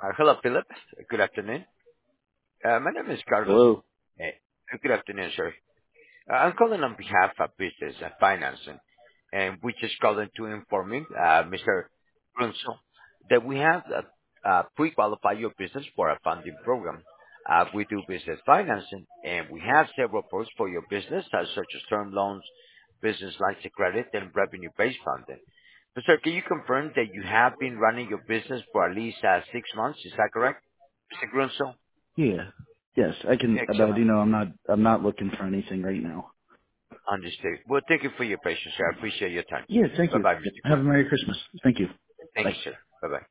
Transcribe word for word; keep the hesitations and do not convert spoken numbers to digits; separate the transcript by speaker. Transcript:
Speaker 1: Uh, Hello, Philip. Good afternoon. Uh, My name is Carlos.
Speaker 2: Hello.
Speaker 1: Uh, Good afternoon, sir. Uh, I'm calling on behalf of Business and Financing, and we just calling to inform you, uh, Mister Brunson, that we have uh, uh, pre-qualified your business for a funding program. Uh, We do business financing, and we have several products for your business, uh, such as term loans, business lines of credit, and revenue-based funding. But, sir, can you confirm that you have been running your business for at least uh, six months? Is that correct, Mister Grunso?
Speaker 2: Yeah. Yes, I can. But
Speaker 1: Excellent.
Speaker 2: you know, I'm not. I'm not looking for anything right now.
Speaker 1: Understood. Well, thank you for your patience, sir. I appreciate your time.
Speaker 2: Yeah. Thank you.
Speaker 1: Bye-bye, Mister
Speaker 2: Have a
Speaker 1: Grunso.
Speaker 2: Merry Christmas. Thank you.
Speaker 1: Thank
Speaker 2: Bye.
Speaker 1: you, sir. Bye-bye.